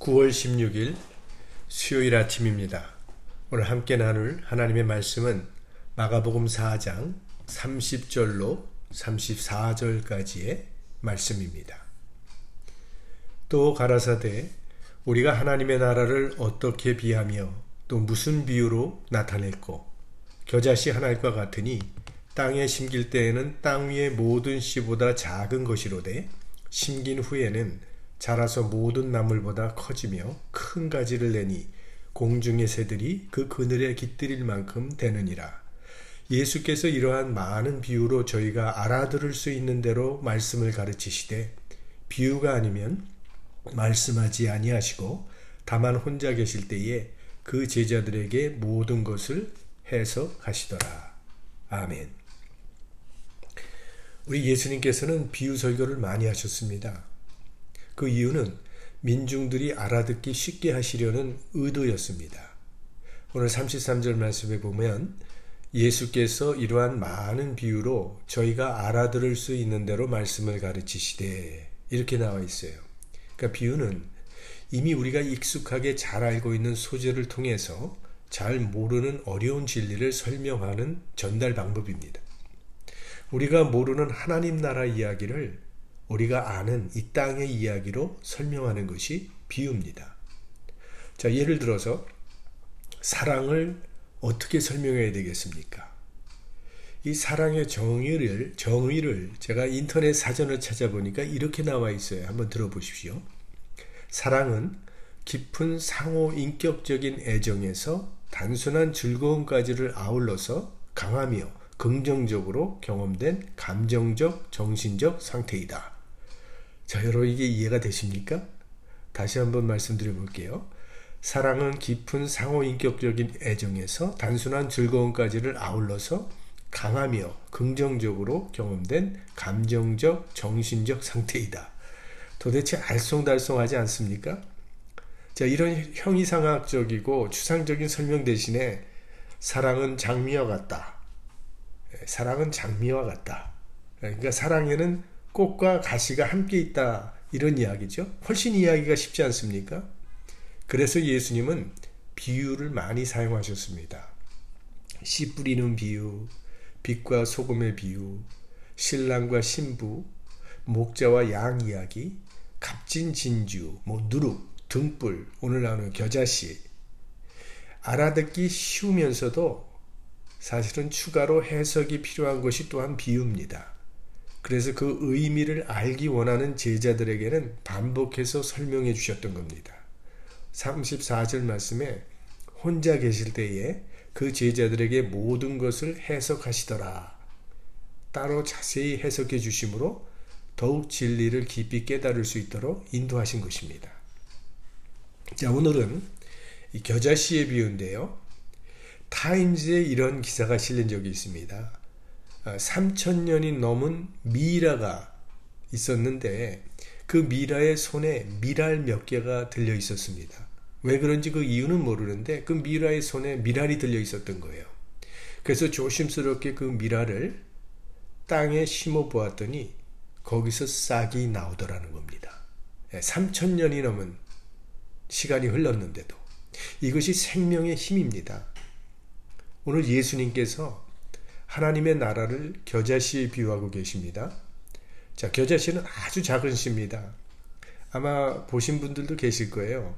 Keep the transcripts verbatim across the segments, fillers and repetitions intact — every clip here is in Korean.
구월 십육일 수요일 아침입니다. 오늘 함께 나눌 하나님의 말씀은 마가복음 사장 삼십절로 삼십사절까지의 말씀입니다. 또 가라사대 우리가 하나님의 나라를 어떻게 비하며 또 무슨 비유로 나타냈고 겨자씨 하나과 같으니 땅에 심길 때에는 땅 위의 모든 씨보다 작은 것이로되 심긴 후에는 자라서 모든 나물보다 커지며 큰 가지를 내니 공중의 새들이 그 그늘에 깃들일 만큼 되느니라. 예수께서 이러한 많은 비유로 저희가 알아들을 수 있는 대로 말씀을 가르치시되 비유가 아니면 말씀하지 아니하시고 다만 혼자 계실 때에 그 제자들에게 모든 것을 해석하시더라. 아멘. 우리 예수님께서는 비유 설교를 많이 하셨습니다. 그 이유는 민중들이 알아듣기 쉽게 하시려는 의도였습니다. 오늘 삼십삼절 말씀에 보면 예수께서 이러한 많은 비유로 저희가 알아들을 수 있는 대로 말씀을 가르치시되 이렇게 나와 있어요. 그러니까 비유는 이미 우리가 익숙하게 잘 알고 있는 소재를 통해서 잘 모르는 어려운 진리를 설명하는 전달 방법입니다. 우리가 모르는 하나님 나라 이야기를 우리가 아는 이 땅의 이야기로 설명하는 것이 비유입니다. 자, 예를 들어서 사랑을 어떻게 설명해야 되겠습니까? 이 사랑의 정의를, 정의를 제가 인터넷 사전을 찾아보니까 이렇게 나와 있어요. 한번 들어보십시오. 사랑은 깊은 상호 인격적인 애정에서 단순한 즐거움까지를 아울러서 강하며 긍정적으로 경험된 감정적, 정신적 상태이다. 자, 여러분 이게 이해가 되십니까? 다시 한번 말씀드려 볼게요. 사랑은 깊은 상호인격적인 애정에서 단순한 즐거움까지를 아울러서 강하며 긍정적으로 경험된 감정적, 정신적 상태이다. 도대체 알쏭달쏭하지 않습니까? 자, 이런 형이상학적이고 추상적인 설명 대신에 사랑은 장미와 같다. 사랑은 장미와 같다. 그러니까 사랑에는 꽃과 가시가 함께 있다. 이런 이야기죠. 훨씬 이야기가 쉽지 않습니까? 그래서 예수님은 비유를 많이 사용하셨습니다. 씨 뿌리는 비유, 빛과 소금의 비유, 신랑과 신부, 목자와 양 이야기, 값진 진주, 뭐 누룩, 등불, 오늘 나오는 겨자씨. 알아듣기 쉬우면서도 사실은 추가로 해석이 필요한 것이 또한 비유입니다. 그래서 그 의미를 알기 원하는 제자들에게는 반복해서 설명해 주셨던 겁니다. 삼십사절 말씀에 혼자 계실 때에 그 제자들에게 모든 것을 해석하시더라. 따로 자세히 해석해 주심으로 더욱 진리를 깊이 깨달을 수 있도록 인도하신 것입니다. 자, 오늘은 이 겨자씨의 비유인데요. 타임즈에 이런 기사가 실린 적이 있습니다. 삼천년이 넘은 미라가 있었는데 그 미라의 손에 미랄 몇 개가 들려 있었습니다. 왜 그런지 그 이유는 모르는데 그 미라의 손에 미랄이 들려 있었던 거예요. 그래서 조심스럽게 그 미랄을 땅에 심어 보았더니 거기서 싹이 나오더라는 겁니다. 삼천년이 넘은 시간이 흘렀는데도 이것이 생명의 힘입니다. 오늘 예수님께서 하나님의 나라를 겨자씨에 비유하고 계십니다. 자, 겨자씨는 아주 작은 씨입니다. 아마 보신 분들도 계실 거예요.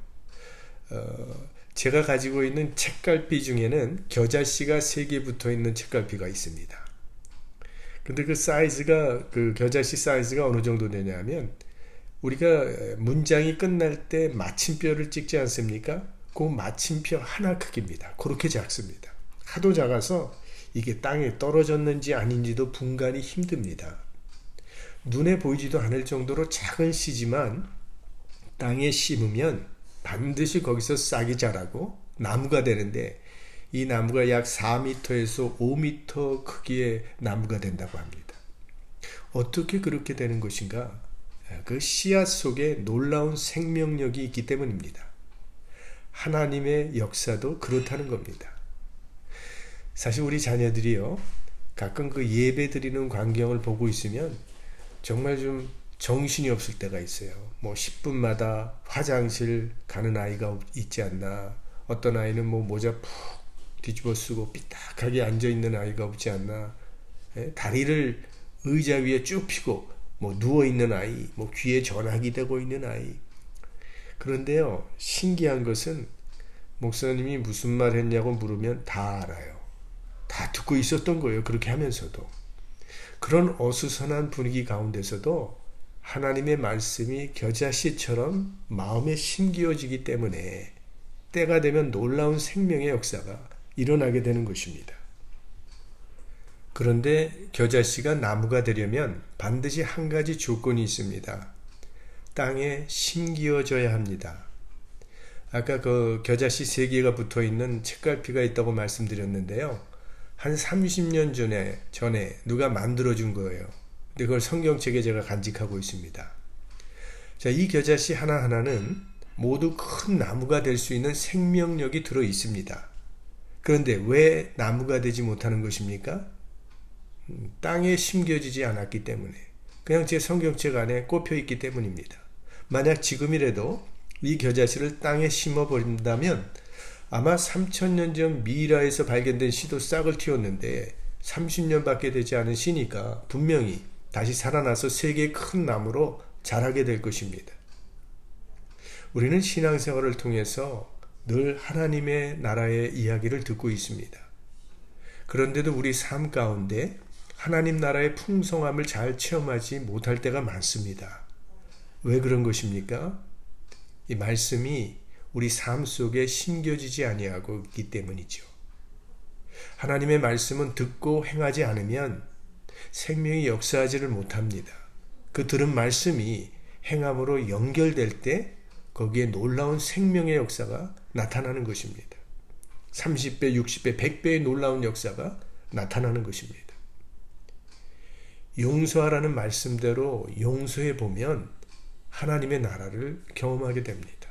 어, 제가 가지고 있는 책갈피 중에는 겨자씨가 세 개 붙어 있는 책갈피가 있습니다. 근데 그 사이즈가, 그 겨자씨 사이즈가 어느 정도 되냐면 우리가 문장이 끝날 때 마침표를 찍지 않습니까? 그 마침표 하나 크기입니다. 그렇게 작습니다. 하도 작아서 이게 땅에 떨어졌는지 아닌지도 분간이 힘듭니다. 눈에 보이지도 않을 정도로 작은 씨지만 땅에 심으면 반드시 거기서 싹이 자라고 나무가 되는데 이 나무가 약 사 미터에서 오 미터 크기의 나무가 된다고 합니다. 어떻게 그렇게 되는 것인가? 그 씨앗 속에 놀라운 생명력이 있기 때문입니다. 하나님의 역사도 그렇다는 겁니다. 사실 우리 자녀들이요, 가끔 그 예배 드리는 광경을 보고 있으면 정말 좀 정신이 없을 때가 있어요. 뭐 십 분마다 화장실 가는 아이가 있지 않나, 어떤 아이는 뭐 모자 푹 뒤집어 쓰고 삐딱하게 앉아있는 아이가 없지 않나, 예? 다리를 의자 위에 쭉 펴고 뭐 누워있는 아이, 뭐 귀에 전화기 대고 있는 아이. 그런데요, 신기한 것은 목사님이 무슨 말 했냐고 물으면 다 알아요. 다 듣고 있었던 거예요. 그렇게 하면서도. 그런 어수선한 분위기 가운데서도 하나님의 말씀이 겨자씨처럼 마음에 심기어지기 때문에 때가 되면 놀라운 생명의 역사가 일어나게 되는 것입니다. 그런데 겨자씨가 나무가 되려면 반드시 한 가지 조건이 있습니다. 땅에 심기어져야 합니다. 아까 그 겨자씨 세 개가 붙어 있는 책갈피가 있다고 말씀드렸는데요. 한 삼십 년 전에, 전에 누가 만들어준 거예요. 근데 그걸 성경책에 제가 간직하고 있습니다. 자, 이 겨자씨 하나하나는 모두 큰 나무가 될 수 있는 생명력이 들어 있습니다. 그런데 왜 나무가 되지 못하는 것입니까? 땅에 심겨지지 않았기 때문에, 그냥 제 성경책 안에 꼽혀 있기 때문입니다. 만약 지금이라도 이 겨자씨를 땅에 심어버린다면 아마 삼천 년 전 미이라에서 발견된 씨도 싹을 틔웠는데 삼십 년밖에 되지 않은 씨니까 분명히 다시 살아나서 세 개의 큰 나무로 자라게 될 것입니다. 우리는 신앙생활을 통해서 늘 하나님의 나라의 이야기를 듣고 있습니다. 그런데도 우리 삶 가운데 하나님 나라의 풍성함을 잘 체험하지 못할 때가 많습니다. 왜 그런 것입니까? 이 말씀이 우리 삶 속에 심겨지지 아니하고 있기 때문이죠. 하나님의 말씀은 듣고 행하지 않으면 생명이 역사하지를 못합니다. 그 들은 말씀이 행함으로 연결될 때 거기에 놀라운 생명의 역사가 나타나는 것입니다. 삼십 배, 육십 배, 백 배의 놀라운 역사가 나타나는 것입니다. 용서하라는 말씀대로 용서해 보면 하나님의 나라를 경험하게 됩니다.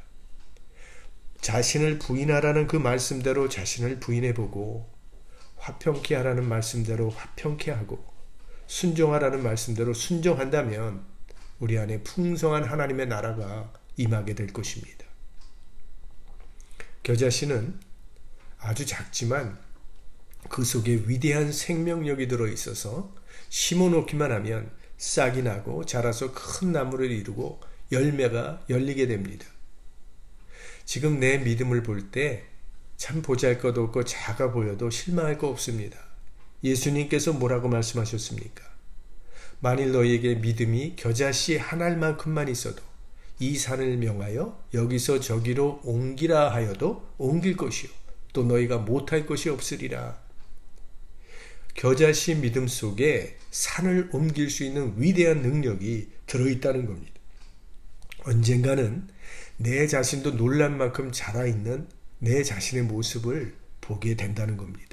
자신을 부인하라는 그 말씀대로 자신을 부인해 보고, 화평케 하라는 말씀대로 화평케 하고, 순종하라는 말씀대로 순종한다면 우리 안에 풍성한 하나님의 나라가 임하게 될 것입니다. 겨자씨는 아주 작지만 그 속에 위대한 생명력이 들어있어서 심어놓기만 하면 싹이 나고 자라서 큰 나무를 이루고 열매가 열리게 됩니다. 지금 내 믿음을 볼 때 참 보잘것없고 작아 보여도 실망할 거 없습니다. 예수님께서 뭐라고 말씀하셨습니까? 만일 너희에게 믿음이 겨자씨 한 알만큼만 있어도 이 산을 명하여 여기서 저기로 옮기라 하여도 옮길 것이요 또 너희가 못할 것이 없으리라. 겨자씨 믿음 속에 산을 옮길 수 있는 위대한 능력이 들어있다는 겁니다. 언젠가는 내 자신도 놀랄 만큼 자라있는 내 자신의 모습을 보게 된다는 겁니다.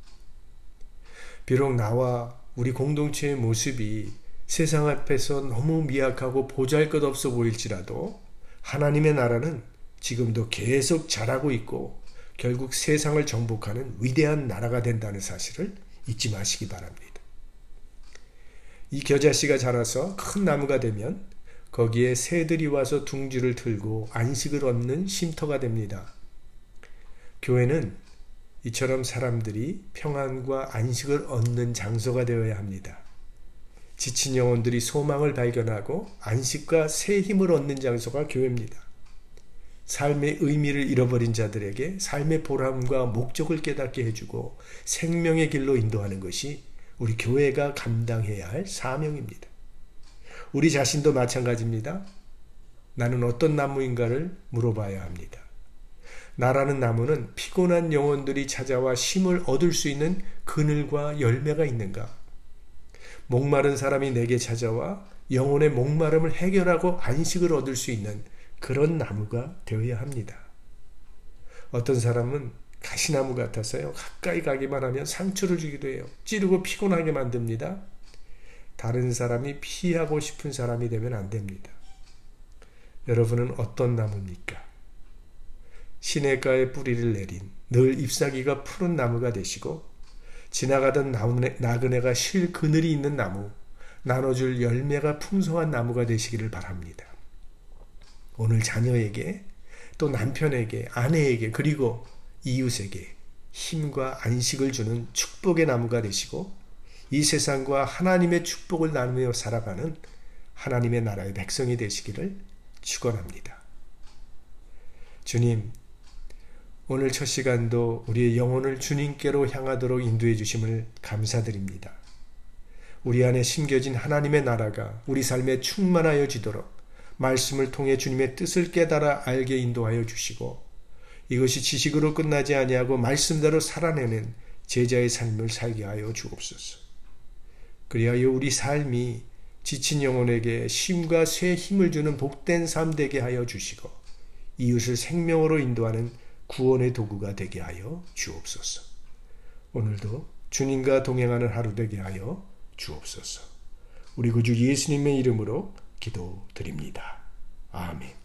비록 나와 우리 공동체의 모습이 세상 앞에서 너무 미약하고 보잘것없어 보일지라도 하나님의 나라는 지금도 계속 자라고 있고 결국 세상을 정복하는 위대한 나라가 된다는 사실을 잊지 마시기 바랍니다. 이 겨자씨가 자라서 큰 나무가 되면 거기에 새들이 와서 둥지를 틀고 안식을 얻는 쉼터가 됩니다. 교회는 이처럼 사람들이 평안과 안식을 얻는 장소가 되어야 합니다. 지친 영혼들이 소망을 발견하고 안식과 새 힘을 얻는 장소가 교회입니다. 삶의 의미를 잃어버린 자들에게 삶의 보람과 목적을 깨닫게 해주고 생명의 길로 인도하는 것이 우리 교회가 감당해야 할 사명입니다. 우리 자신도 마찬가지입니다. 나는 어떤 나무인가를 물어봐야 합니다. 나라는 나무는 피곤한 영혼들이 찾아와 쉼을 얻을 수 있는 그늘과 열매가 있는가? 목마른 사람이 내게 찾아와 영혼의 목마름을 해결하고 안식을 얻을 수 있는 그런 나무가 되어야 합니다. 어떤 사람은 가시나무 같아서요. 가까이 가기만 하면 상처를 주기도 해요. 찌르고 피곤하게 만듭니다. 다른 사람이 피하고 싶은 사람이 되면 안 됩니다. 여러분은 어떤 나무입니까? 시냇가에 뿌리를 내린 늘 잎사귀가 푸른 나무가 되시고 지나가던 나그네가 쉴 그늘이 있는 나무, 나눠줄 열매가 풍성한 나무가 되시기를 바랍니다. 오늘 자녀에게, 또 남편에게, 아내에게, 그리고 이웃에게 힘과 안식을 주는 축복의 나무가 되시고 이 세상과 하나님의 축복을 나누며 살아가는 하나님의 나라의 백성이 되시기를 축원합니다. 주님, 오늘 첫 시간도 우리의 영혼을 주님께로 향하도록 인도해 주심을 감사드립니다. 우리 안에 심겨진 하나님의 나라가 우리 삶에 충만하여 지도록 말씀을 통해 주님의 뜻을 깨달아 알게 인도하여 주시고 이것이 지식으로 끝나지 아니하고 말씀대로 살아내는 제자의 삶을 살게 하여 주옵소서. 그리하여 우리 삶이 지친 영혼에게 쉼과 새 힘을 주는 복된 삶 되게 하여 주시고 이웃을 생명으로 인도하는 구원의 도구가 되게 하여 주옵소서. 오늘도 주님과 동행하는 하루 되게 하여 주옵소서. 우리 구주 예수님의 이름으로 기도드립니다. 아멘.